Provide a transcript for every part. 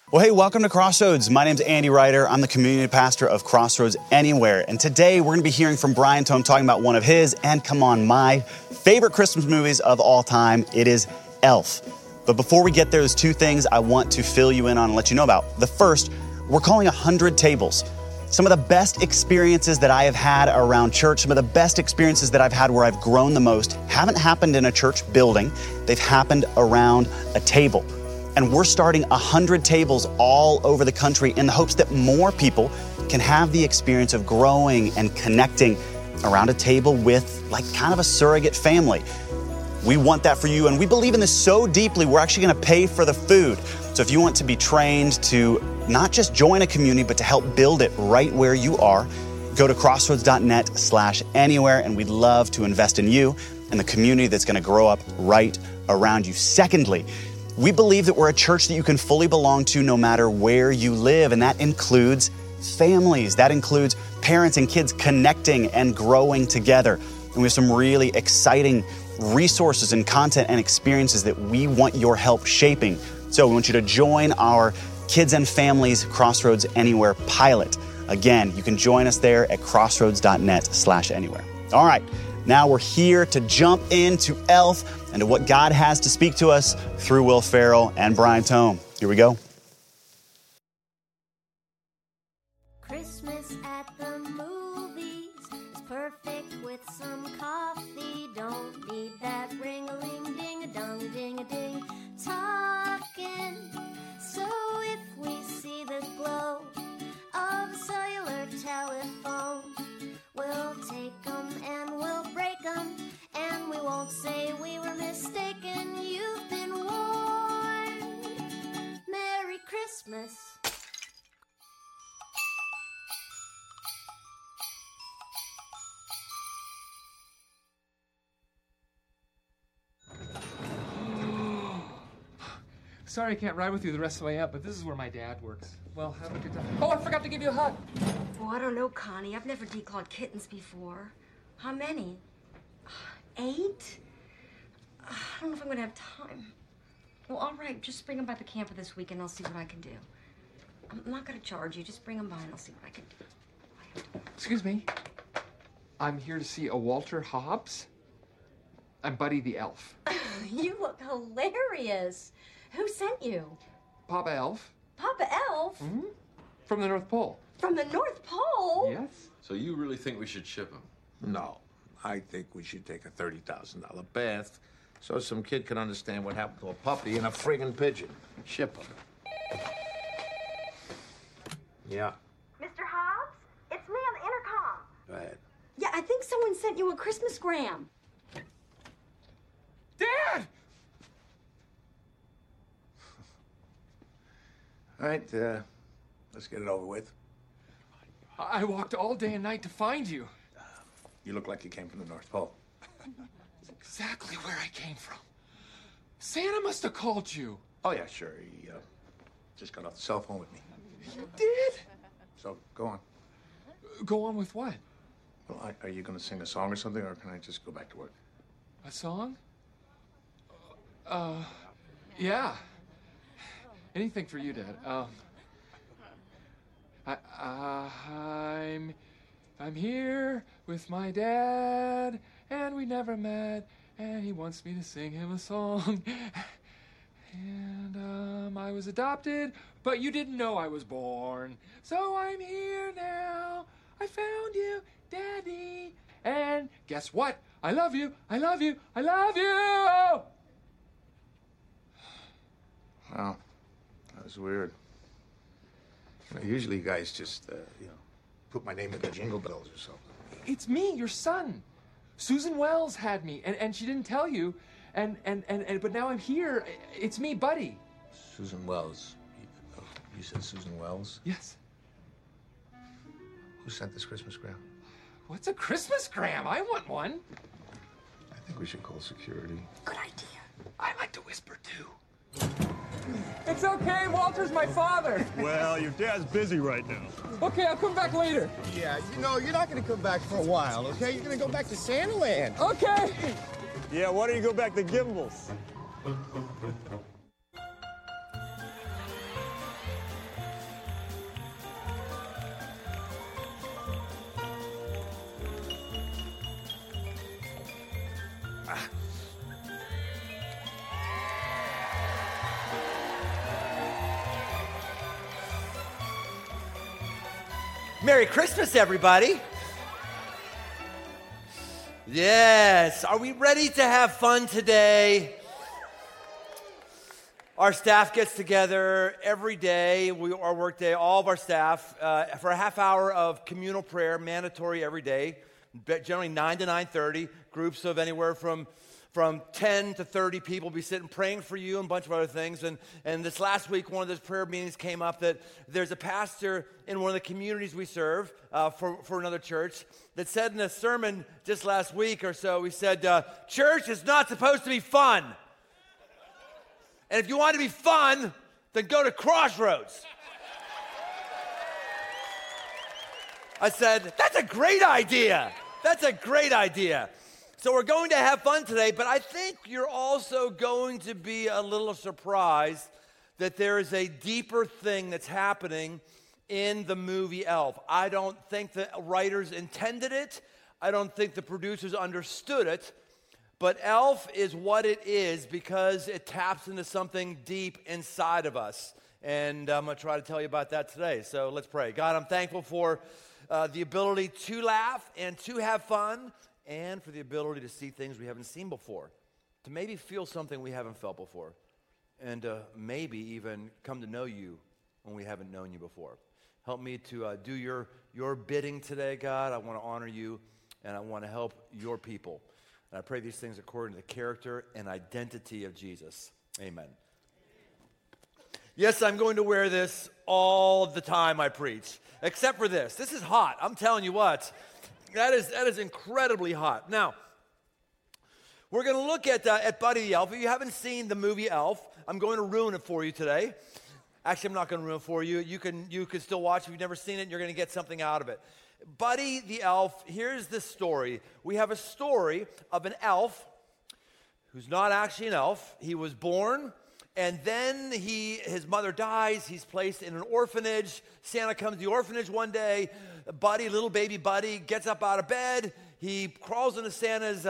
Well, hey, welcome to Crossroads. My name's Andy Ryder. I'm the community pastor of Crossroads Anywhere. And today we're going to be hearing from Brian Tome talking about one of his, and come on, my favorite Christmas movies of all time. It is Elf. But before we get there, there's two things I want to fill you in on and let you know about. The first, we're calling 100 tables. Some of the best experiences that I have had around church, some of the best experiences that I've had where I've grown the most, haven't happened in a church building. They've happened around a table. And we're starting 100 tables all over the country in the hopes that more people can have the experience of growing and connecting around a table with like kind of a surrogate family. We want that for you, and we believe in this so deeply, we're actually going to pay for the food. So if you want to be trained to not just join a community, but to help build it right where you are, go to crossroads.net/anywhere, and we'd love to invest in you and the community that's going to grow up right around you. Secondly, we believe that we're a church that you can fully belong to no matter where you live, and that includes families. That includes parents and kids connecting and growing together. And we have some really exciting resources and content and experiences that we want your help shaping. So we want you to join our Kids and Families Crossroads Anywhere pilot. Again, you can join us there at crossroads.net/anywhere. All right, now we're here to jump into Elf and to what God has to speak to us through Will Ferrell and Brian Tome. Here we go. Christmas at the movies is perfect with some coffee. Don't need that ring-a-ling-ding-a-dong-ding-a-ding talking. So if we see the glow of a cellular telephone, we'll take 'em and we'll break 'em, and we won't say we were mistaken. You've been warned. Merry Christmas. Sorry I can't ride with you the rest of the way up, but this is where my dad works. Well, have a good time. Oh, I forgot to give you a hug. Oh, I don't know, Connie. I've never declawed kittens before. How many? 8? I don't know if I'm gonna have time. Well, all right. Just bring them by the camper this week and I'll see what I can do. I'm not gonna charge you. Just bring them by and I'll see what I can do. Excuse me. I'm here to see a Walter Hobbs. I'm Buddy the Elf. You look hilarious. Who sent you? Papa Elf. Papa Elf? Mm-hmm. From the North Pole. From the North Pole? Yes. So you really think we should ship him? No, I think we should take a $30,000 bath so some kid can understand what happened to a puppy and a friggin' pigeon. Ship him. Yeah, Mr. Hobbs? It's me on the intercom. go ahead. Yeah, I think someone sent you a Christmasgram. Dad! All right, let's get it over with. I walked all day and night to find you. You look like you came from the North Pole. That's exactly where I came from. Santa must have called you. Oh, yeah, sure. He just got off the cell phone with me. He did? So, go on. Go on with what? Well, are you going to sing a song or something, or can I just go back to work? A song? Yeah. Anything for you, Dad. I'm here with my dad, and we never met, and he wants me to sing him a song. And I was adopted, but you didn't know I was born. So I'm here now. I found you, Daddy. And guess what? I love you. I love you. I love you. Wow, that was weird. You know, usually you guys just, put my name in the jingle bells or something. It's me, your son. Susan Wells had me, and she didn't tell you. But now I'm here. It's me, Buddy. Susan Wells. You said Susan Wells? Yes. Who sent this Christmasgram? What's a Christmasgram? I want one. I think we should call security. Good idea. I like to whisper, too. It's okay. Walter's my father. Well, your dad's busy right now. Okay, I'll come back later. Yeah, you're not going to come back for a while, okay? You're going to go back to Santaland. Okay. Yeah, why don't you go back to Gimbals? Merry Christmas, everybody. Yes, are we ready to have fun today? Our staff gets together every day, our work day, all of our staff, for a half hour of communal prayer, mandatory every day, generally 9 to 9:30, groups of anywhere from 10 to 30 people will be sitting praying for you and a bunch of other things. And this last week, one of those prayer meetings came up that there's a pastor in one of the communities we serve for another church that said in a sermon just last week or so, he said, church is not supposed to be fun. And if you want to be fun, then go to Crossroads. I said, that's a great idea. That's a great idea. So we're going to have fun today, but I think you're also going to be a little surprised that there is a deeper thing that's happening in the movie Elf. I don't think the writers intended it. I don't think the producers understood it. But Elf is what it is because it taps into something deep inside of us. And I'm going to try to tell you about that today. So let's pray. God, I'm thankful for the ability to laugh and to have fun, and for the ability to see things we haven't seen before, to maybe feel something we haven't felt before, and maybe even come to know you when we haven't known you before. Help me to do your bidding today, God. I want to honor you, and I want to help your people. And I pray these things according to the character and identity of Jesus. Amen. Yes, I'm going to wear this all the time I preach, except for this. This is hot. I'm telling you what. That is incredibly hot. Now, we're going to look at Buddy the Elf. If you haven't seen the movie Elf, I'm going to ruin it for you today. Actually, I'm not going to ruin it for you. You can still watch. If you've never seen it, and you're going to get something out of it. Buddy the Elf, here's the story. We have a story of an elf who's not actually an elf. He was born, and then his mother dies. He's placed in an orphanage. Santa comes to the orphanage one day. Buddy, little baby Buddy, gets up out of bed. He crawls into Santa's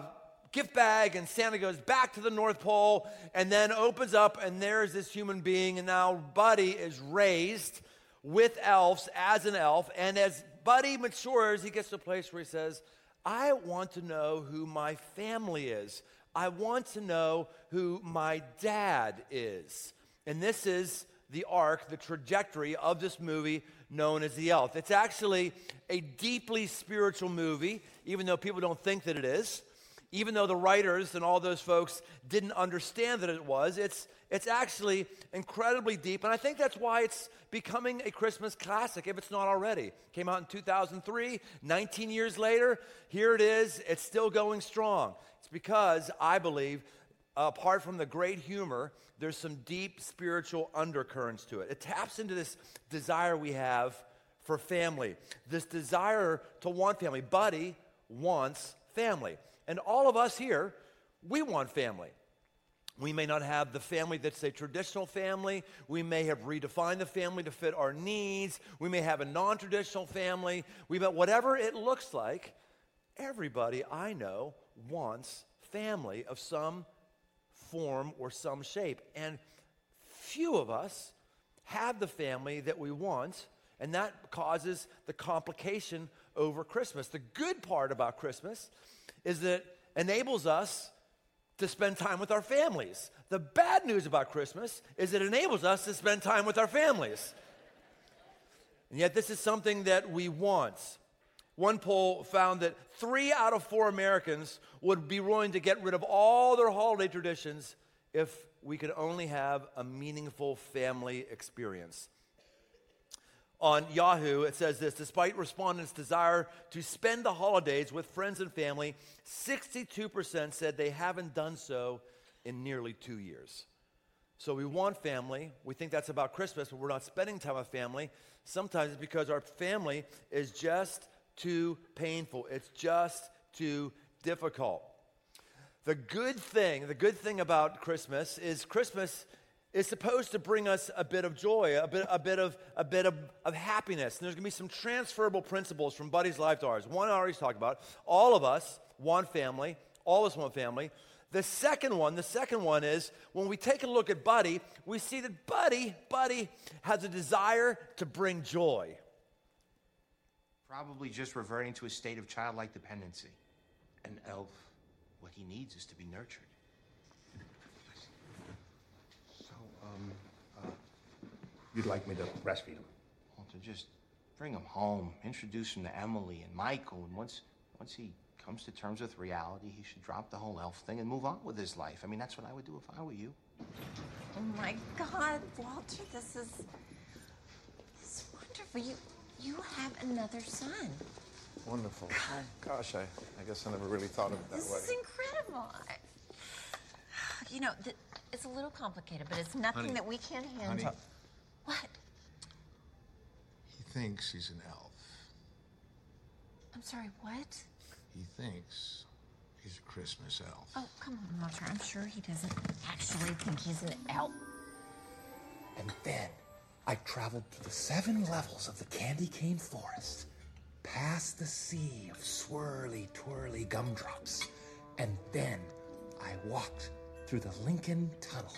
gift bag, and Santa goes back to the North Pole and then opens up, and there's this human being. And now Buddy is raised with elves as an elf, and as Buddy matures, he gets to a place where he says, I want to know who my family is. I want to know who my dad is. And this is the arc, the trajectory of this movie known as The Elf. It's actually a deeply spiritual movie, even though people don't think that it is. Even though the writers and all those folks didn't understand that it was, it's actually incredibly deep, and I think that's why it's becoming a Christmas classic, if it's not already. Came out in 2003, 19 years later, here it is, it's still going strong. It's because, I believe, apart from the great humor, there's some deep spiritual undercurrents to it. It taps into this desire we have for family, this desire to want family. Buddy wants family. And all of us here, we want family. We may not have the family that's a traditional family. We may have redefined the family to fit our needs. We may have a non-traditional family. Whatever it looks like, everybody I know wants family of some form or some shape. And few of us have the family that we want, and that causes the complication over Christmas. The good part about Christmas is that it enables us to spend time with our families. The bad news about Christmas is it enables us to spend time with our families. And yet this is something that we want. One poll found that 3 out of 4 Americans would be willing to get rid of all their holiday traditions if we could only have a meaningful family experience. On Yahoo, it says this: despite respondents' desire to spend the holidays with friends and family, 62% said they haven't done so in nearly 2 years. So we want family. We think that's about Christmas, but we're not spending time with family. Sometimes it's because our family is just too painful. It's just too difficult. The good thing about Christmas is supposed to bring us a bit of joy, a bit of happiness. And there's going to be some transferable principles from Buddy's life to ours. One I already talked about. All of us want family. All of us want family. The second one is when we take a look at Buddy, we see that Buddy has a desire to bring joy. Probably just reverting to a state of childlike dependency. An elf. What he needs is to be nurtured. So, you'd like me to breastfeed him? Well, to just bring him home, introduce him to Emily and Michael, and once he comes to terms with reality, he should drop the whole elf thing and move on with his life. I mean, that's what I would do if I were you. Oh my God, Walter, this is wonderful. You have another son. Wonderful. Oh, gosh, I guess I never really thought of it that way. This is incredible. You know, it's a little complicated, but it's nothing Honey. that we can't handle. Honey. What? He thinks he's an elf. I'm sorry, what? He thinks he's a Christmas elf. Oh, come on, Walter. I'm sure he doesn't actually think he's an elf. And then I traveled through the 7 levels of the candy cane forest, past the sea of swirly, twirly gumdrops, and then I walked through the Lincoln Tunnel.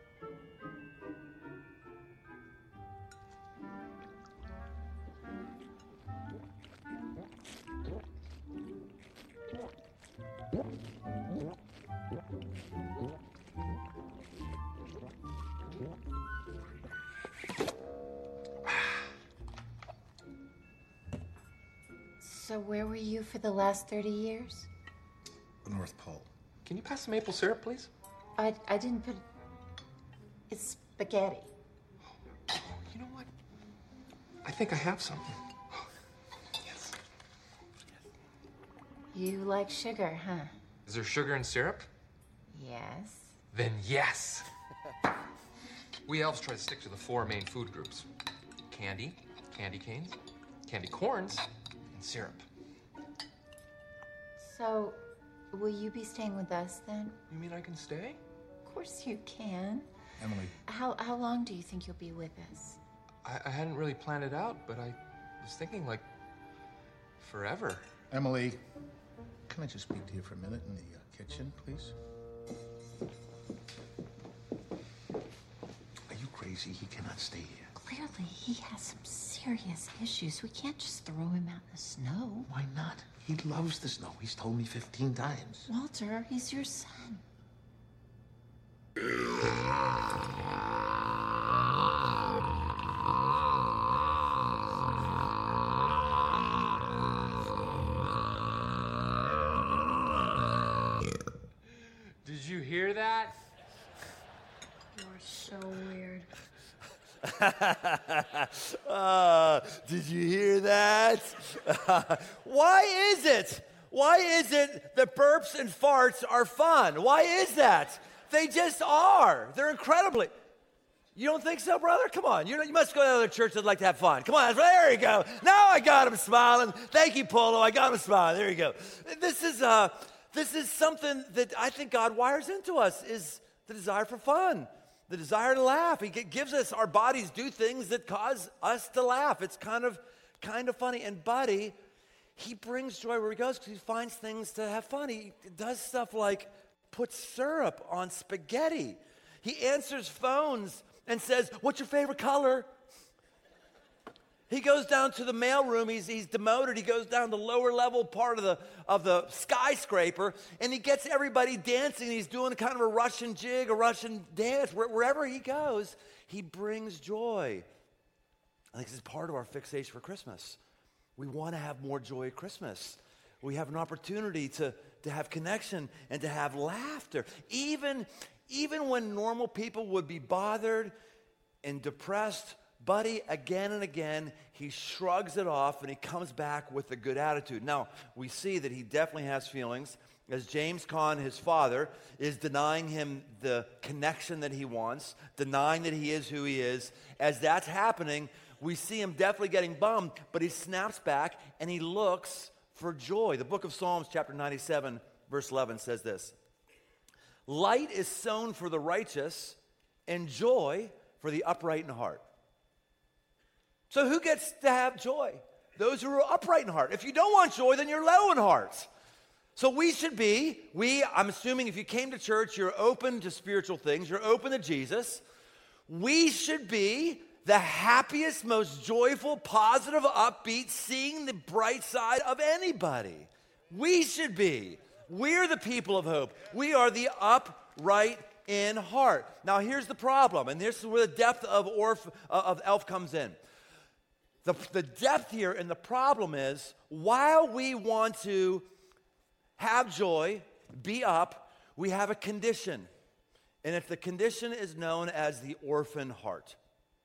So where were you for the last 30 years? The North Pole. Can you pass some maple syrup, please? I didn't put... It's spaghetti. You know what? I think I have some. Yes. You like sugar, huh? Is there sugar in syrup? Yes. Then yes. We elves try to stick to the 4 main food groups. Candy, candy canes, candy corns, and syrup. So, will you be staying with us then? You mean I can stay? Of course you can. Emily. How long do you think you'll be with us? I hadn't really planned it out, but I was thinking, like, forever. Emily, can I just speak to you for a minute in the kitchen, please? Are you crazy? He cannot stay here. Clearly, he has some serious issues. We can't just throw him out in the snow. Why not? He loves the snow. He's told me 15 times. Walter, he's your son. Did you hear that? You're so weird. Did you hear that? Why is it that burps and farts are fun? Why is that? They just are. They're incredibly. You don't think so, brother? Come on. You must go to another church that'd like to have fun. Come on. There you go. Now I got him smiling. Thank you, Polo. I got him smiling. There you go. This is something that I think God wires into us, is the desire for fun. The desire to laugh. He gives us, our bodies do things that cause us to laugh. It's kind of funny. And Buddy, he brings joy where he goes because he finds things to have fun. He does stuff like put syrup on spaghetti. He answers phones and says, "What's your favorite color?" He goes down to the mailroom. He's demoted. He goes down to the lower level part of the skyscraper, and he gets everybody dancing. He's doing kind of a Russian jig, a Russian dance. Wherever he goes, he brings joy. I think this is part of our fixation for Christmas. We want to have more joy at Christmas. We have an opportunity to have connection and to have laughter. Even when normal people would be bothered and depressed, Buddy, again and again, he shrugs it off and he comes back with a good attitude. Now, we see that he definitely has feelings, as James Caan, his father, is denying him the connection that he wants, denying that he is who he is. As that's happening, we see him definitely getting bummed, but he snaps back and he looks for joy. The book of Psalms, chapter 97, verse 11 says this: "Light is sown for the righteous and joy for the upright in heart." So who gets to have joy? Those who are upright in heart. If you don't want joy, then you're low in heart. So I'm assuming if you came to church, you're open to spiritual things, you're open to Jesus. We should be the happiest, most joyful, positive, upbeat, seeing the bright side of anybody. We should be. We're the people of hope. We are the upright in heart. Now, here's the problem, and this is where the depth of Elf comes in. The depth here and the problem is, while we want to have joy, be up, we have a condition. And if the condition is known as the orphan heart.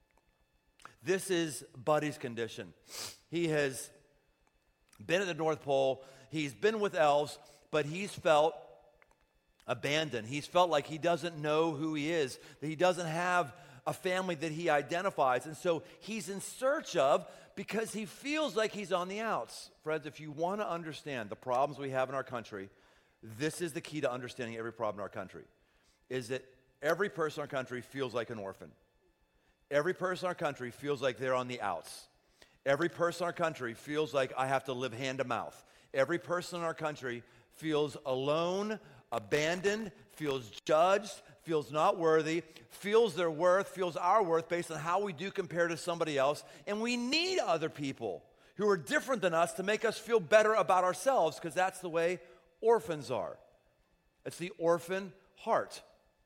This is Buddy's condition. He has been at the North Pole. He's been with elves, but he's felt abandoned. He's felt like he doesn't know who he is, that he doesn't have a family that he identifies. And so he's in search of, because he feels like he's on the outs. Friends, if you want to understand the problems we have in our country, this is the key to understanding every problem in our country, is that every person in our country feels like an orphan. Every person in our country feels like they're on the outs. Every person in our country feels like I have to live hand to mouth. Every person in our country feels alone, abandoned, feels judged, feels not worthy, feels their worth, feels our worth based on how we do compared to somebody else. And we need other people who are different than us to make us feel better about ourselves, because that's the way orphans are. It's the orphan heart.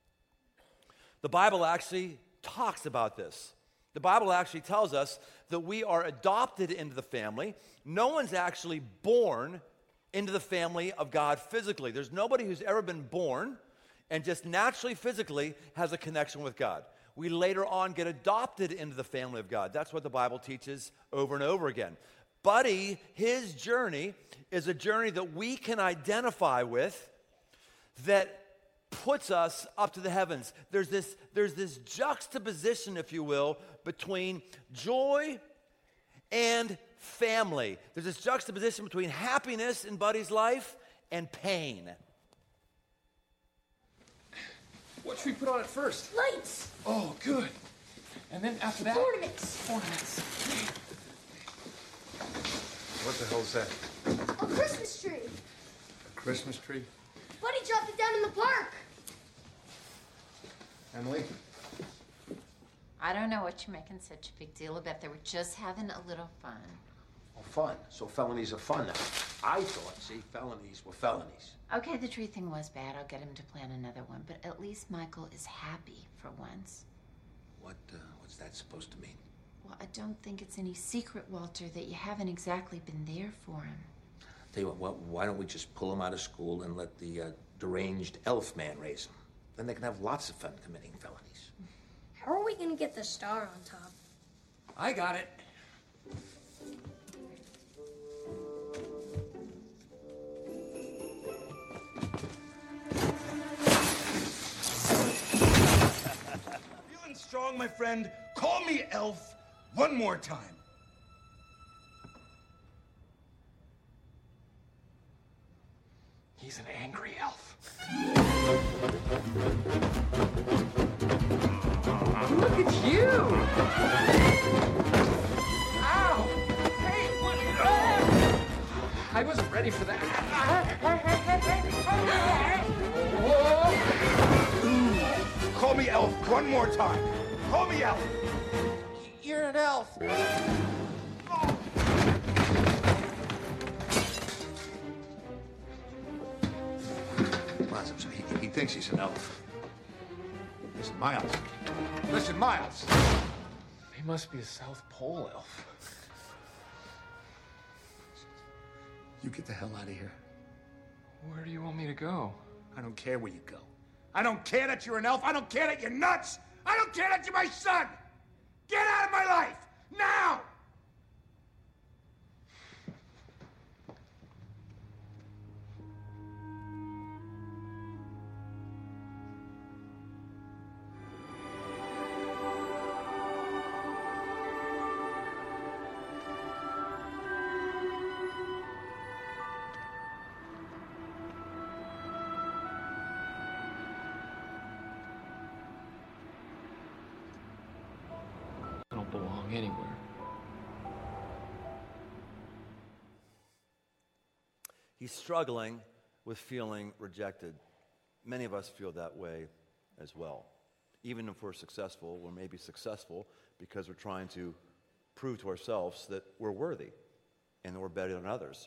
The Bible actually talks about this. The Bible actually tells us that we are adopted into the family. No one's actually born into the family of God physically. There's nobody who's ever been born and just naturally, physically has a connection with God. We later on get adopted into the family of God. That's what the Bible teaches over and over again. Buddy, his journey is a journey that we can identify with, that puts us up to the heavens. There's this juxtaposition, if you will, between joy and family. There's this juxtaposition between happiness in Buddy's life and pain. What should we put on it first? Lights. Oh, good. And then after that? Ornaments. Ornaments. What the hell's that? A Christmas tree. A Christmas tree? Buddy dropped it down in the park. Emily? I don't know what you're making such a big deal about. They were just having a little fun. Oh, fun. So felonies are fun now. I thought, see, felonies were felonies. Okay, the tree thing was bad. I'll get him to plan another one. But at least Michael is happy for once. What's that supposed to mean? Well, I don't think it's any secret, Walter, that you haven't exactly been there for him. Tell you what, why don't we just pull him out of school and let the deranged elf man raise him? Then they can have lots of fun committing felonies. How are we gonna get the star on top? I got it. Feeling strong, my friend? Call me Elf one more time. He's an angry elf. Look at you! Ow! Hey, what? I wasn't ready for that. Call me Elf one more time. Call me Elf. You're an elf. So he thinks he's an elf. Listen, Miles. Listen, Miles. He must be a South Pole elf. You get the hell out of here. Where do you want me to go? I don't care where you go. I don't care that you're an elf. I don't care that you're nuts. I don't care that you're my son. Get out of my life now! I don't belong anywhere. He's struggling with feeling rejected. Many of us feel that way as well. even if we're successful, we're maybe successful because we're trying to prove to ourselves that we're worthy and that we're better than others.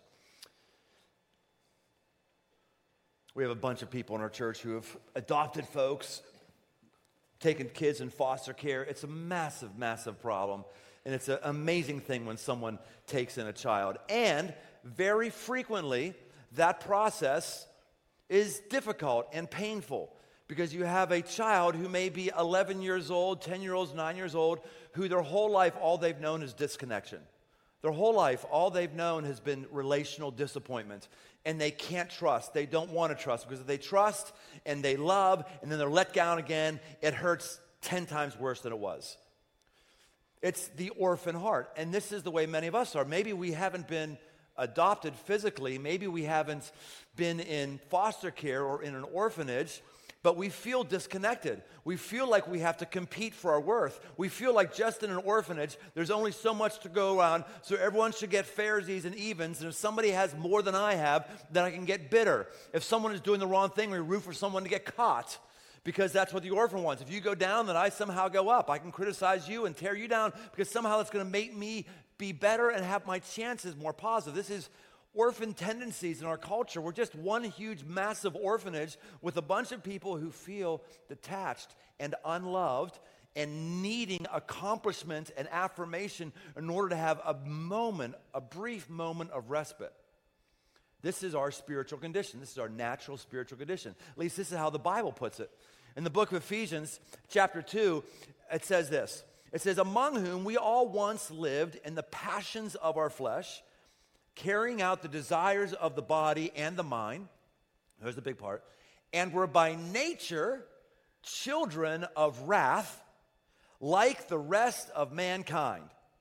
We have a bunch of people in our church who have adopted folks, taken kids in foster care. It's a massive, massive problem. And it's an amazing thing when someone takes in a child. And very frequently, that process is difficult and painful because you have a child who may be 11 years old, 10 years old, 9 years old, who their whole life, all they've known is disconnection. Their whole life, all they've known has been relational disappointment. And they can't trust. They don't want to trust because if they trust and they love and then they're let down again, it hurts 10 times worse than it was. It's the orphan heart. And this is the way many of us are. Maybe we haven't been adopted physically. Maybe we haven't been in foster care or in an orphanage, but we feel disconnected. We feel like we have to compete for our worth. We feel like just in an orphanage, there's only so much to go around, so everyone should get fairsies and evens, and if somebody has more than I have, then I can get bitter. If someone is doing the wrong thing, we root for someone to get caught, because that's what the orphan wants. If you go down, then I somehow go up. I can criticize you and tear you down, because somehow that's going to make me be better and have my chances more positive. This is orphan tendencies in our culture. We're just one huge, massive orphanage with a bunch of people who feel detached and unloved and needing accomplishment and affirmation in order to have a brief moment of respite. This is our spiritual condition. This is our natural spiritual condition. At least this is how the Bible puts it. In the book of Ephesians, chapter 2, it says this. It says, among whom we all once lived in the passions of our flesh, carrying out the desires of the body and the mind, there's the big part, and were by nature children of wrath, like the rest of mankind.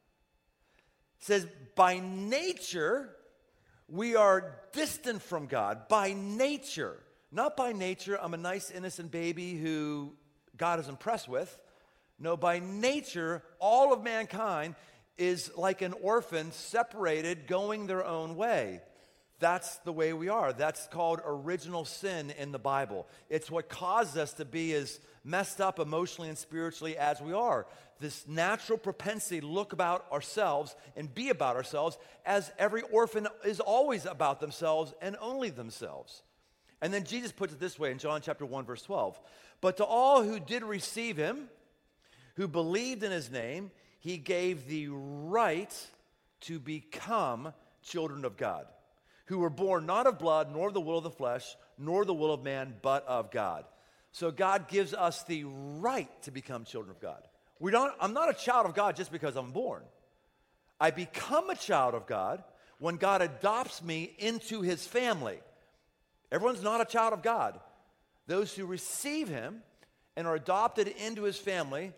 It says, by nature, we are distant from God. By nature. Not by nature, I'm a nice, innocent baby who God is impressed with. No, by nature, all of mankind is like an orphan, separated, going their own way. That's the way we are. That's called original sin in the Bible. It's what causes us to be as messed up emotionally and spiritually as we are. This natural propensity to look about ourselves and be about ourselves, as every orphan is always about themselves and only themselves. And then Jesus puts it this way in John chapter 1, verse 12. But to all who did receive him, who believed in his name, he gave the right to become children of God, who were born not of blood, nor of the will of the flesh, nor the will of man, but of God. So God gives us the right to become children of God. I'm not a child of God just because I'm born. I become a child of God when God adopts me into his family. Everyone's not a child of God. Those who receive him and are adopted into his family,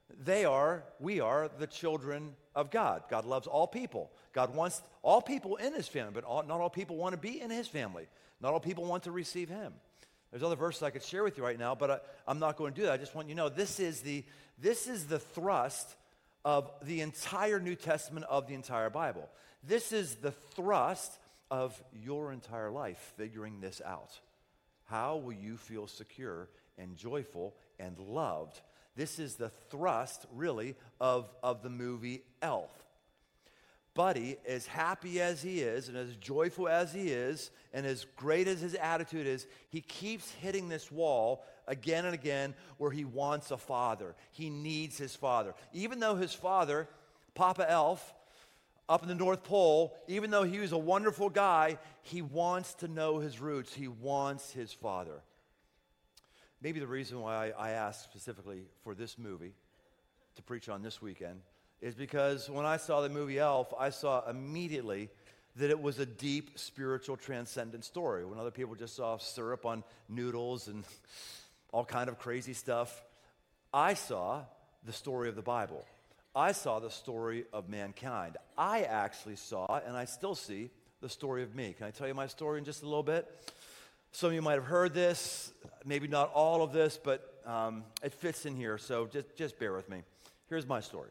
we are the children of God. God loves all people. God wants all people in his family, but not all people want to be in his family. Not all people want to receive him. There's other verses I could share with you right now, but I'm not going to do that. I just want you to know this is the thrust of the entire New Testament, of the entire Bible. This is the thrust of your entire life, figuring this out. How will you feel secure and joyful and loved? This is the thrust, really, of the movie Elf. Buddy, as happy as he is and as joyful as he is and as great as his attitude is, he keeps hitting this wall again and again where he wants a father. He needs his father. Even though his father, Papa Elf, up in the North Pole, even though he was a wonderful guy, he wants to know his roots. He wants his father. Maybe the reason why I asked specifically for this movie to preach on this weekend is because when I saw the movie Elf, I saw immediately that it was a deep spiritual transcendent story. When other people just saw syrup on noodles and all kind of crazy stuff, I saw the story of the Bible. I saw the story of mankind. I actually saw, and I still see, the story of me. Can I tell you my story in just a little bit? Some of you might have heard this, maybe not all of this, but it fits in here, so just bear with me. Here's my story.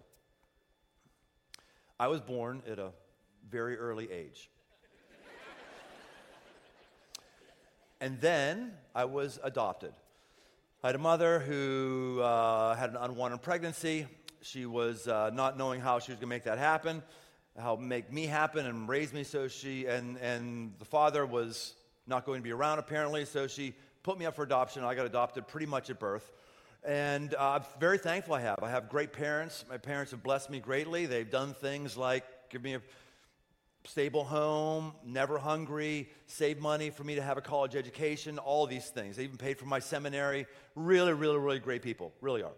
I was born at a very early age. And then I was adopted. I had a mother who had an unwanted pregnancy. She was not knowing how she was going to make that happen, how make me happen and raise me. So and the father was not going to be around apparently, so she put me up for adoption. I got adopted pretty much at birth. And I'm very thankful I have great parents. My parents have blessed me greatly. They've done things like give me a stable home, never hungry, save money for me to have a college education, all these things. They even paid for my seminary. Really, really, really great people, really are.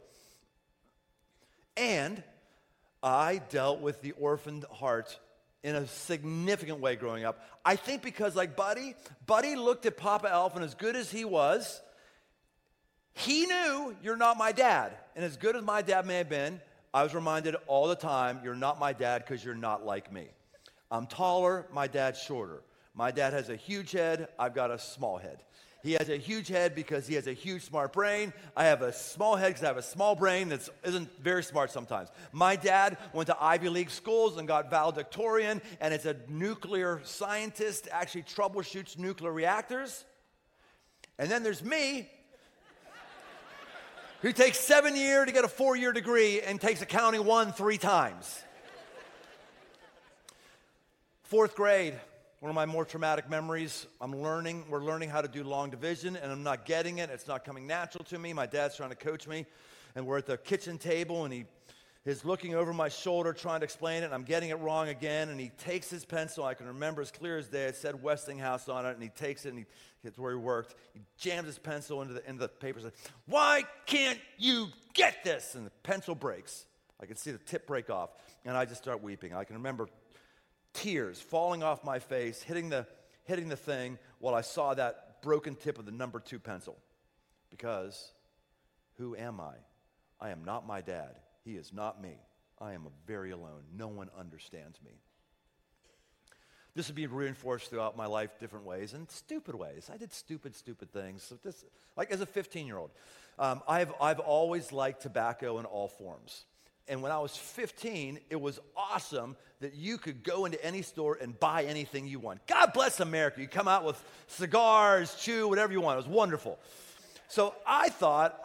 And I dealt with the orphaned heart in a significant way growing up. I think because like Buddy looked at Papa Elf, and as good as he was, he knew you're not my dad. And as good as my dad may have been, I was reminded all the time, you're not my dad because you're not like me. I'm taller, my dad's shorter. My dad has a huge head, I've got a small head. He has a huge head because he has a huge smart brain. I have a small head because I have a small brain that isn't very smart sometimes. My dad went to Ivy League schools and got valedictorian and is a nuclear scientist, actually troubleshoots nuclear reactors. And then there's me, who takes 7 years to get a 4-year degree and takes accounting 3 times. 4th grade, one of my more traumatic memories, we're learning how to do long division, and I'm not getting it. It's not coming natural to me. My dad's trying to coach me, and we're at the kitchen table, and he's looking over my shoulder trying to explain it, and I'm getting it wrong again, and he takes his pencil. I can remember as clear as day. It said Westinghouse on it, and he takes it, and he gets where he worked. He jams his pencil into the paper and says, "Why can't you get this?" And the pencil breaks. I can see the tip break off, and I just start weeping. I can remember tears falling off my face, hitting the thing while I saw that broken tip of the number 2 pencil. Because who am I? I am not my dad. He is not me. I am very alone. No one understands me. This would be reinforced throughout my life different ways and stupid ways. I did stupid things. So like as a 15-year-old, I've always liked tobacco in all forms. And when I was 15, it was awesome that you could go into any store and buy anything you want. God bless America. You come out with cigars, chew, whatever you want. It was wonderful. So I thought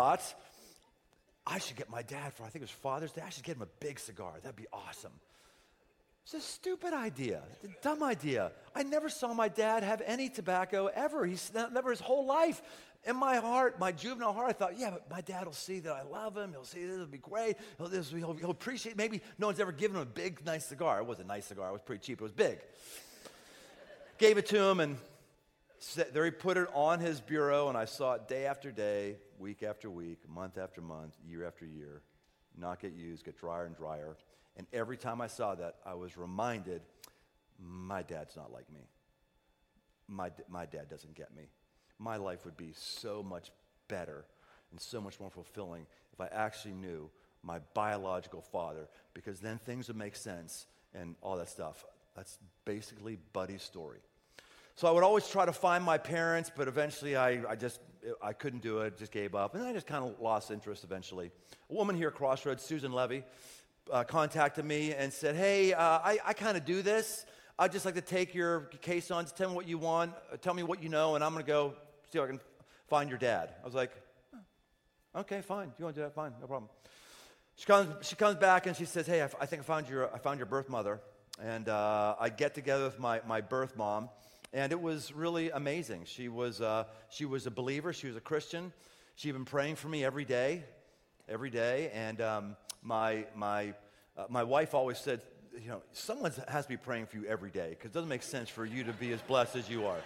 I should get my dad I think it was Father's Day, I should get him a big cigar. That'd be awesome. It's a stupid idea, a dumb idea. I never saw my dad have any tobacco ever. He's never his whole life. In my heart, my juvenile heart, I thought, yeah, but my dad will see that I love him. He'll see this will be great. He'll appreciate. Maybe no one's ever given him a big, nice cigar. It was a nice cigar. It was pretty cheap. It was big. Gave it to him, and there he put it on his bureau, and I saw it day after day, week after week, month after month, year after year, not get used, get drier and drier. And every time I saw that, I was reminded, my dad's not like me. My dad doesn't get me. My life would be so much better and so much more fulfilling if I actually knew my biological father, because then things would make sense and all that stuff. That's basically Buddy's story. So I would always try to find my parents, but eventually I couldn't do it, just gave up, and I just kind of lost interest eventually. A woman here at Crossroads, Susan Levy, contacted me and said, "Hey, I kind of do this. I'd just like to take your case on. Just tell me what you want. Tell me what you know, and I'm going to go see if I can find your dad." I was like, "Okay, fine. You want to do that? Fine, no problem." She comes back and she says, "Hey, I think I found your birth mother." And I get together with my birth mom, and it was really amazing. She was a believer. She was a Christian. She'd been praying for me every day. And my wife always said, you know, someone has to be praying for you every day, because it doesn't make sense for you to be as blessed as you are.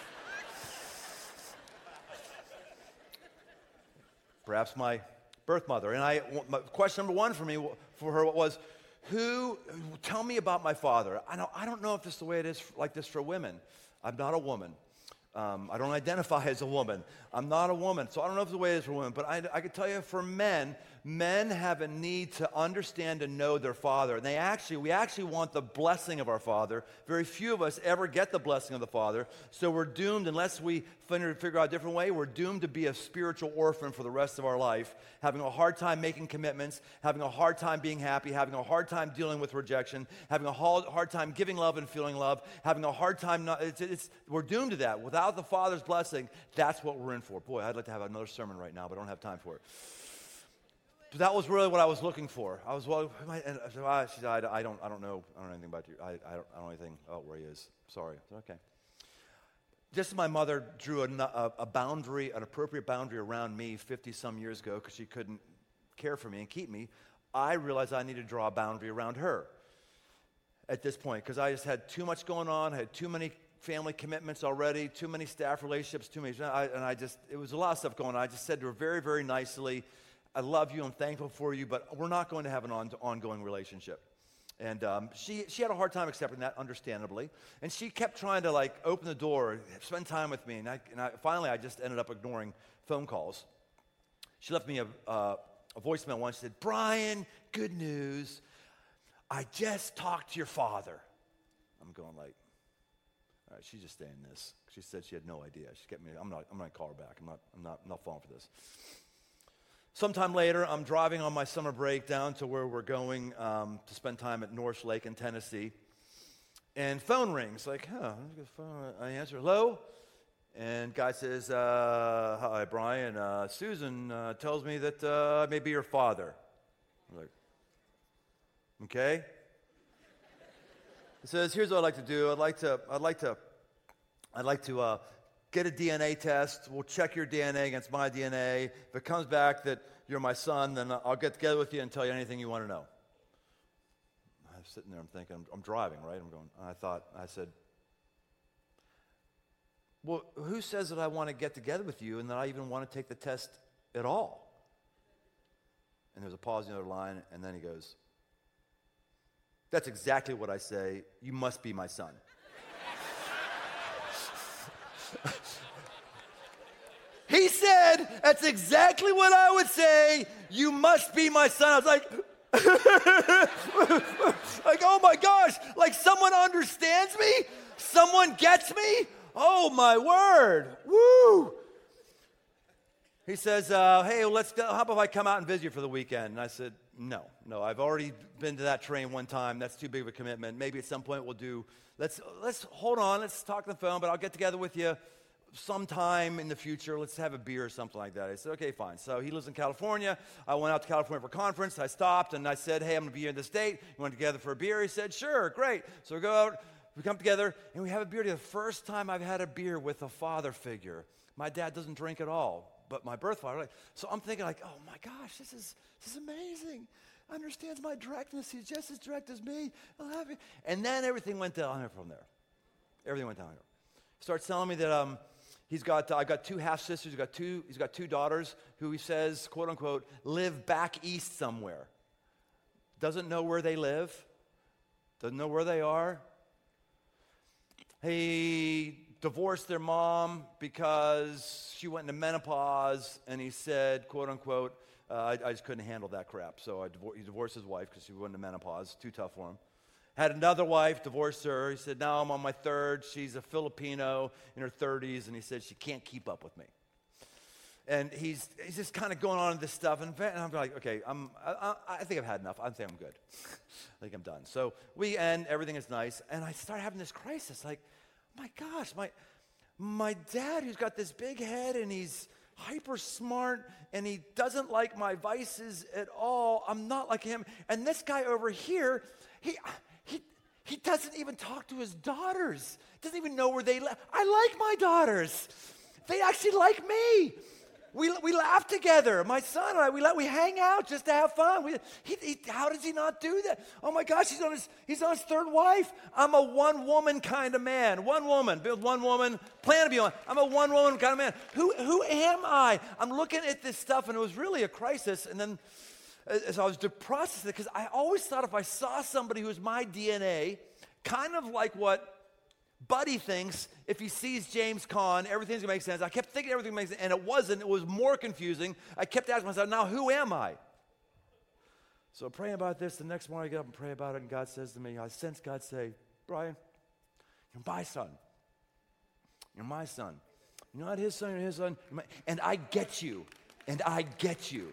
Perhaps my birth mother. And question number 1 for her was, tell me about my father. I don't know if this is the way it is like this for women. I'm not a woman. I don't identify as a woman. I'm not a woman, so I don't know if it's the way it is for women. But I can tell you, for men, men have a need to understand and know their father. And we actually want the blessing of our father. Very few of us ever get the blessing of the father. So we're doomed, unless we figure out a different way, we're doomed to be a spiritual orphan for the rest of our life, having a hard time making commitments, having a hard time being happy, having a hard time dealing with rejection, having a hard time giving love and feeling love, having a hard time, we're doomed to that. Without the father's blessing, that's what we're in for. Boy, I'd like to have another sermon right now, but I don't have time for it. But that was really what I was looking for. I don't know anything about you. I don't know anything about where he is. Sorry. Okay. Just as my mother drew a boundary, an appropriate boundary around me 50-some years ago because she couldn't care for me and keep me, I realized I needed to draw a boundary around her at this point because I just had too much going on, I had too many family commitments already, too many staff relationships, it was a lot of stuff going on. I just said to her very, very nicely, I love you, I'm thankful for you, but we're not going to have an ongoing relationship. And she had a hard time accepting that, understandably. And she kept trying to open the door, spend time with me. And finally, I just ended up ignoring phone calls. She left me a voicemail once. She said, Brian, good news. I just talked to your father. I'm going all right, she's just saying this. She said she had no idea. She kept me. I'm not going to call her back. I'm not falling for this. Sometime later, I'm driving on my summer break down to where we're going to spend time at North Lake in Tennessee. And phone rings. I answer, hello? And guy says, hi, Brian. Susan tells me that I may be your father. I'm like, okay. He says, here's what I'd like to do. I'd like to get a DNA test. We'll check your DNA against my DNA. If it comes back that you're my son, then I'll get together with you and tell you anything you want to know. I'm sitting there, I'm thinking, I'm driving, right? I said, well, who says that I want to get together with you and that I even want to take the test at all? And there's a pause on the other line, and then he goes, that's exactly what I say. You must be my son. He said, that's exactly what I would say. You must be my son. I was like, oh my gosh, someone understands me? Someone gets me? Oh my word. Woo. He says, hey, how about if I come out and visit you for the weekend? And I said, no, I've already been to that train one time. That's too big of a commitment. Maybe at some point let's hold on, let's talk on the phone, but I'll get together with you sometime in the future. Let's have a beer or something like that. I said, okay, fine. So he lives in California. I went out to California for a conference. I stopped and I said, hey, I'm going to be here in the state. You want to get together for a beer? He said, sure, great. So we go out, we come together, and we have a beer together. The first time I've had a beer with a father figure. My dad doesn't drink at all, but my birth father. So I'm thinking oh my gosh, this is amazing. Understands my directness. He's just as direct as me. I love you. And then everything went downhill from there. Everything went downhill. Starts telling me that I got two half sisters. He's got two daughters who he says, quote unquote, live back east somewhere. Doesn't know where they live. Doesn't know where they are. He divorced their mom because she went into menopause, and he said, quote unquote, I just couldn't handle that crap. So he divorced his wife because she went into menopause. Too tough for him. Had another wife, divorced her. He said, now I'm on my third. She's a Filipino in her 30s, and he said she can't keep up with me. And he's just kind of going on with this stuff, and I'm like, okay, I think I've had enough. I think I'm good. I think I'm done. So we end. Everything is nice, and I start having this crisis. My gosh, my dad, who's got this big head, and he's hyper smart, and he doesn't like my vices at all. I'm not like him. And this guy over here, he doesn't even talk to his daughters. Doesn't even know where they live. I like my daughters. They actually like me. We laugh together. My son and I, we hang out just to have fun. How does he not do that? Oh my gosh, he's on his third wife. I'm a one-woman kind of man. One woman, build one woman, plan to be one. I'm a one-woman kind of man. Who am I? I'm looking at this stuff, and it was really a crisis. And then as I was processing it, because I always thought if I saw somebody who's my DNA, kind of like what Buddy thinks if he sees James Caan, everything's going to make sense. I kept thinking everything makes sense, and it wasn't. It was more confusing. I kept asking myself, now who am I? So praying about this, the next morning I get up and pray about it, and God says to me, I sense God say, Brian, you're my son. You're my son. You're not his son, you're his son. And I get you. And I get you.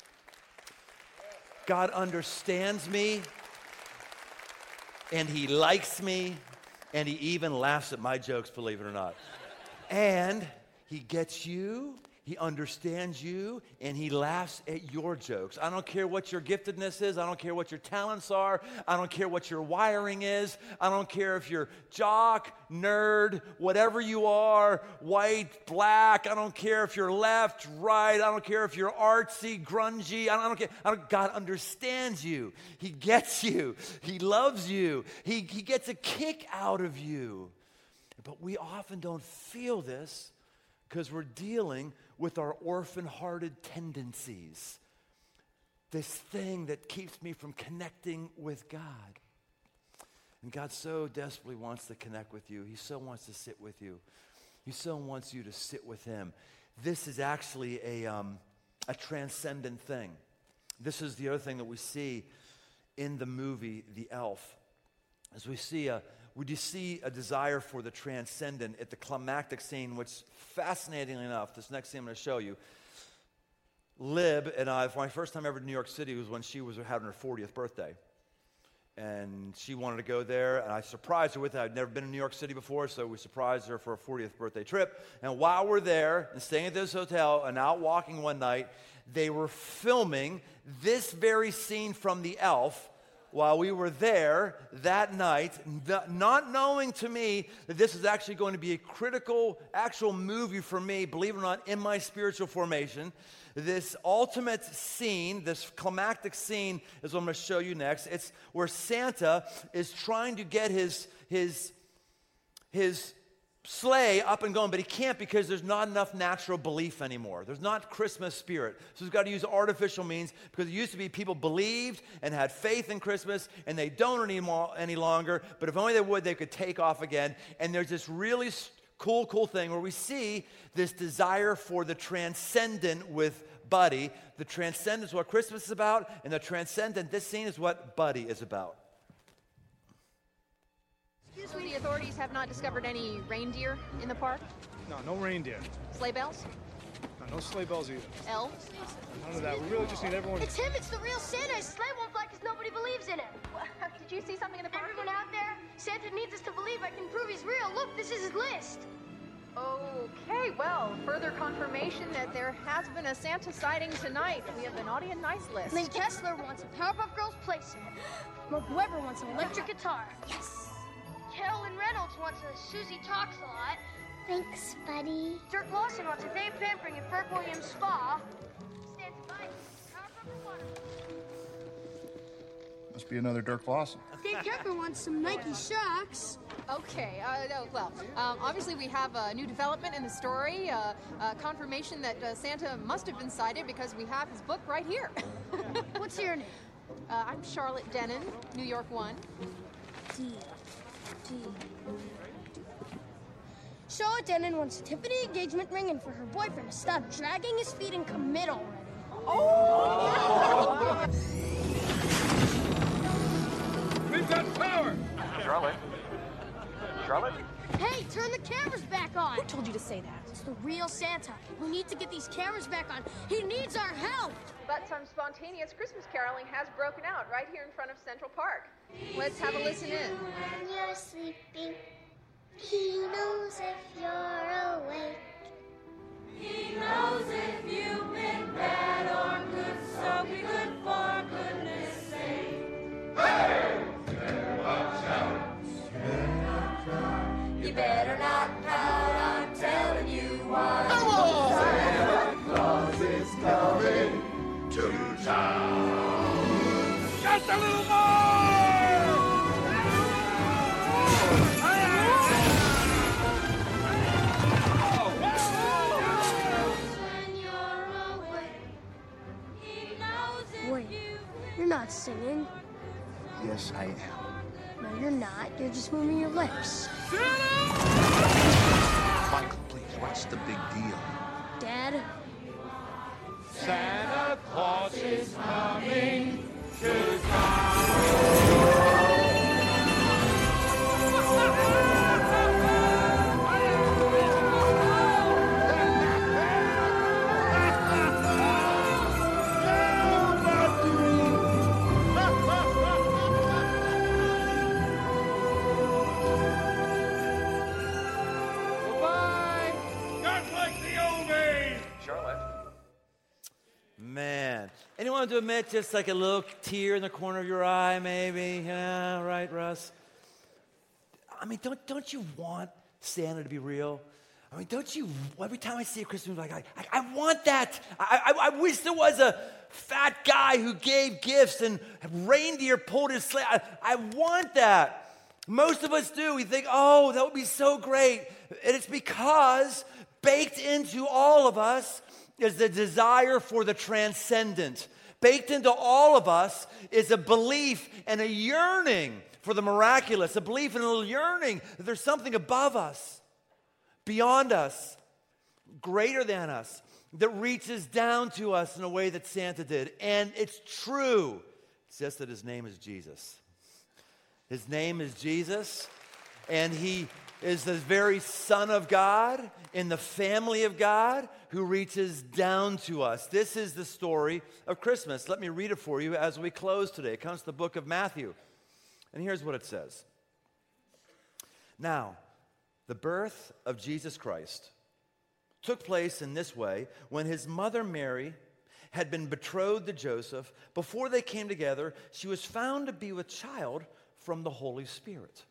God understands me, and he likes me, and he even laughs at my jokes, believe it or not. And he gets you, he understands you, and he laughs at your jokes. I don't care what your giftedness is. I don't care what your talents are. I don't care what your wiring is. I don't care if you're jock, nerd, whatever you are, white, black. I don't care if you're left, right. I don't care if you're artsy, grungy. I don't care. God understands you. He gets you. He loves you. He gets a kick out of you. But we often don't feel this because we're dealing with our orphan-hearted tendencies. This thing that keeps me from connecting with God. And God so desperately wants to connect with you. He so wants to sit with you. He so wants you to sit with him. This is actually a transcendent thing. This is the other thing that we see in the movie The Elf. As we see a desire for the transcendent at the climactic scene, which, fascinatingly enough, this next scene I'm going to show you, Lib and I, for my first time ever in New York City was when she was having her 40th birthday. And she wanted to go there, and I surprised her with it. I'd never been in New York City before, so we surprised her for a 40th birthday trip. And while we're there and staying at this hotel and out walking one night, they were filming this very scene from The Elf while we were there that night, not knowing to me that this is actually going to be a critical, actual movie for me, believe it or not, in my spiritual formation. This ultimate scene, this climactic scene is what I'm going to show you next. It's where Santa is trying to get his sleigh up and going, but he can't because there's not enough natural belief anymore. There's not Christmas spirit. So he's got to use artificial means because it used to be people believed and had faith in Christmas, and they don't any longer, but if only they would, they could take off again. And there's this really cool thing where we see this desire for the transcendent with Buddy. The transcendent is what Christmas is about, and the transcendent, this scene, is what Buddy is about. So the authorities have not discovered any reindeer in the park? No reindeer. Sleigh bells? No sleigh bells either. Elves? None of that. We really just need everyone. It's him. It's the real Santa. His sleigh won't fly because nobody believes in him. Did you see something in the park? Everyone out there? Santa needs us to believe. I can prove he's real. Look, this is his list. Okay, well, further confirmation that there has been a Santa sighting tonight. We have the naughty and nice list. Lynn Kessler wants a Powerpuff Girls playset. Mark Webber wants an electric guitar. Yes. Carolyn Reynolds wants a Susie Talks a Lot. Thanks, buddy. Dirk Lawson wants a Dave Pampering at Burke Williams Spa. Stanton Bike, Powerpuff Water. Must be another Dirk Lawson. Dave Kepper wants some Nike socks. Okay, obviously we have a new development in the story, confirmation that Santa must have been sighted because we have his book right here. What's your name? I'm Charlotte Denon, New York 1. D. Charlotte Denon wants a Tiffany engagement ring and for her boyfriend to stop dragging his feet and commit already. Oh! We've got power! Charlotte? Hey, turn the cameras back on! Who told you to say that? It's the real Santa. We need to get these cameras back on. He needs our help! But some spontaneous Christmas caroling has broken out right here in front of Central Park. Let's have a listen in. When you're sleeping, he knows if you're awake. He knows if you've been bad or good, so be good for goodness sake. Hey! Watch out! You better not pout, I'm telling you why. Santa Claus is coming to town. Just a little more! Wait, you're not singing. Yes, I am. No, you're not. You're just moving your lips. Michael, please, what's the big deal? Dad? Santa Claus is coming Bye-bye. Just like the old days. Charlotte. Man. Anyone to admit just like a little tear in the corner of your eye, maybe? Yeah, right, Russ? I mean, don't you want Santa to be real? I mean, don't you, every time I see a Christmas movie, I want that. I wish there was a fat guy who gave gifts and reindeer pulled his sleigh. I want that. Most of us do. We think, oh, that would be so great. And it's because baked into all of us is the desire for the transcendent. Baked into all of us is a belief and a yearning for the miraculous, a belief and a yearning that there's something above us, beyond us, greater than us, that reaches down to us in a way that Santa did. And it's true. It's just that his name is Jesus. His name is Jesus, and he is the very Son of God in the family of God who reaches down to us. This is the story of Christmas. Let me read it for you as we close today. It comes to the book of Matthew, and here's what it says. Now, the birth of Jesus Christ took place in this way when his mother Mary had been betrothed to Joseph. Before they came together, she was found to be with child from the Holy Spirit.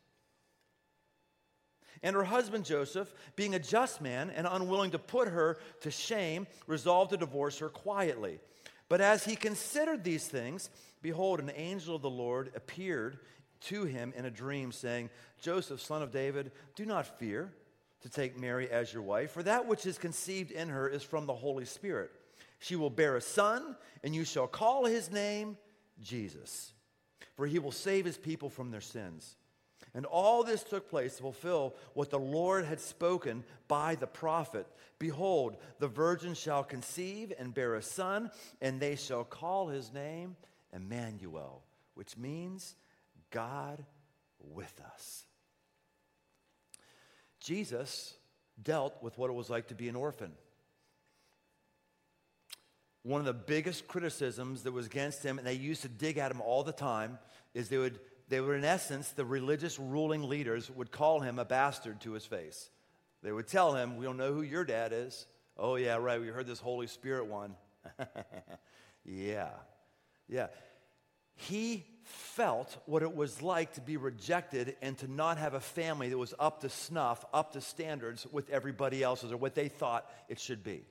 And her husband Joseph, being a just man and unwilling to put her to shame, resolved to divorce her quietly. But as he considered these things, behold, an angel of the Lord appeared to him in a dream, saying, Joseph, son of David, do not fear to take Mary as your wife, for that which is conceived in her is from the Holy Spirit. She will bear a son, and you shall call his name Jesus, for he will save his people from their sins. And all this took place to fulfill what the Lord had spoken by the prophet. Behold, the virgin shall conceive and bear a son, and they shall call his name Emmanuel, which means God with us. Jesus dealt with what it was like to be an orphan. One of the biggest criticisms that was against him, and they used to dig at him all the time, is they would in essence, the religious ruling leaders would call him a bastard to his face. They would tell him, we don't know who your dad is. Oh yeah, right, we heard this Holy Spirit one. Yeah. He felt what it was like to be rejected and to not have a family that was up to snuff, up to standards with everybody else's or what they thought it should be.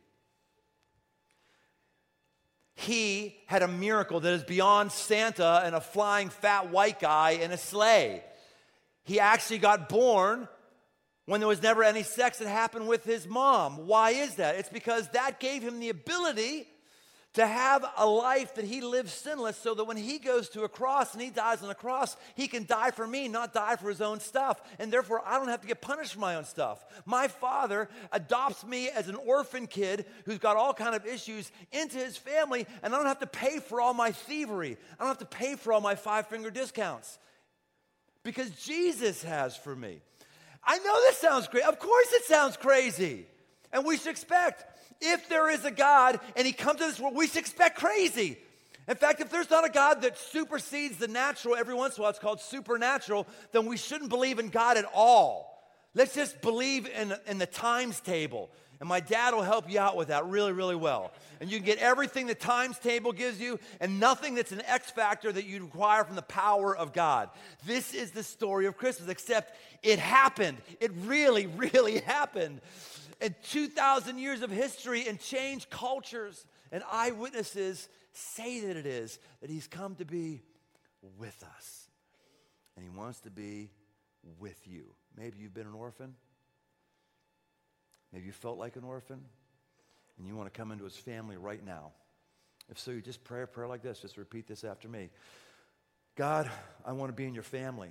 He had a miracle that is beyond Santa and a flying fat white guy in a sleigh. He actually got born when there was never any sex that happened with his mom. Why is that? It's because that gave him the ability to have a life that he lives sinless, so that when he goes to a cross and he dies on a cross, he can die for me, not die for his own stuff. And therefore, I don't have to get punished for my own stuff. My father adopts me as an orphan kid who's got all kind of issues into his family, and I don't have to pay for all my thievery. I don't have to pay for all my five-finger discounts. Because Jesus has for me. I know this sounds great. Of course it sounds crazy. And we should expect, if there is a God and he comes to this world, we should expect crazy. In fact, if there's not a God that supersedes the natural every once in a while, it's called supernatural, then we shouldn't believe in God at all. Let's just believe in the times table. And my dad will help you out with that really, really well. And you can get everything the times table gives you and nothing that's an X factor that you require from the power of God. This is the story of Christmas, except it happened. It really, really happened. And 2,000 years of history and changed cultures and eyewitnesses say that it is, that he's come to be with us. And he wants to be with you. Maybe you've been an orphan. Maybe you felt like an orphan. And you want to come into his family right now. If so, you just pray a prayer like this. Just repeat this after me. God, I want to be in your family.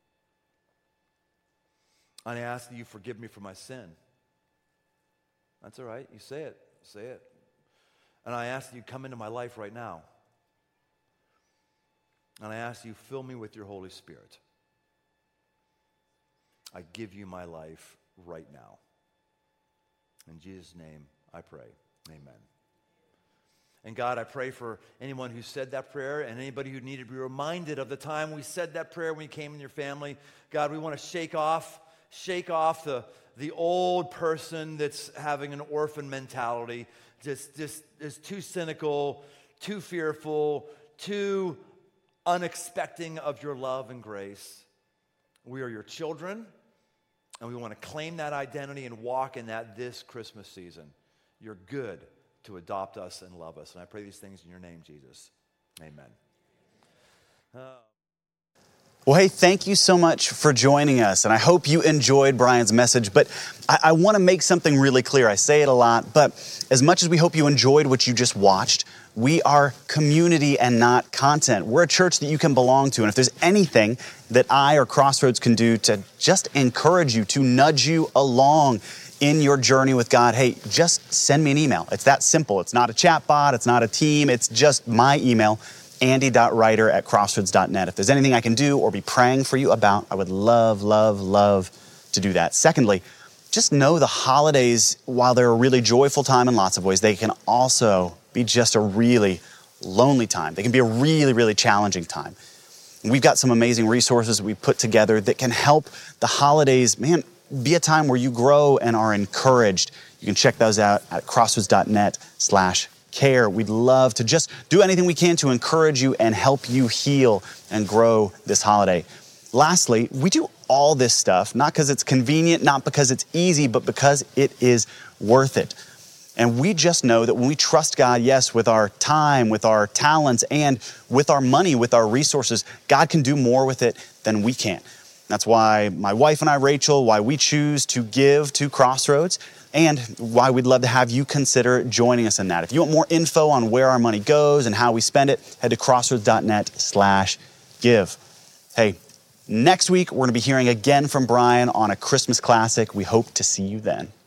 And I ask that you forgive me for my sin. That's all right. You say it. Say it. And I ask that you come into my life right now. And I ask you, fill me with your Holy Spirit. I give you my life right now. In Jesus' name, I pray. Amen. And God, I pray for anyone who said that prayer and anybody who needed to be reminded of the time we said that prayer when you came in your family. God, we want to shake off the old person that's having an orphan mentality, just is too cynical, too fearful, too unexpecting of your love and grace. We are your children, and we want to claim that identity and walk in that this Christmas season. You're good to adopt us and love us. And I pray these things in your name, Jesus. Amen. Well, hey, thank you so much for joining us, and I hope you enjoyed Brian's message, but I want to make something really clear. I say it a lot, but as much as we hope you enjoyed what you just watched, we are community and not content. We're a church that you can belong to, and if there's anything that I or Crossroads can do to just encourage you, to nudge you along in your journey with God, hey, just send me an email. It's that simple. It's not a chat bot. It's not a team. It's just my email, andy.ryder@crossroads.net. If there's anything I can do or be praying for you about, I would love, love, love to do that. Secondly, just know the holidays, while they're a really joyful time in lots of ways, they can also be just a really lonely time. They can be a really, really challenging time. We've got some amazing resources that we put together that can help the holidays, be a time where you grow and are encouraged. You can check those out at crossroads.net/care. We'd love to just do anything we can to encourage you and help you heal and grow this holiday. Lastly, we do all this stuff, not because it's convenient, not because it's easy, but because it is worth it. And we just know that when we trust God, yes, with our time, with our talents, and with our money, with our resources, God can do more with it than we can. That's why my wife and I, Rachel, why we choose to give to Crossroads, and why we'd love to have you consider joining us in that. If you want more info on where our money goes and how we spend it, head to crossroads.net/give. Hey, next week, we're going to be hearing again from Brian on a Christmas classic. We hope to see you then.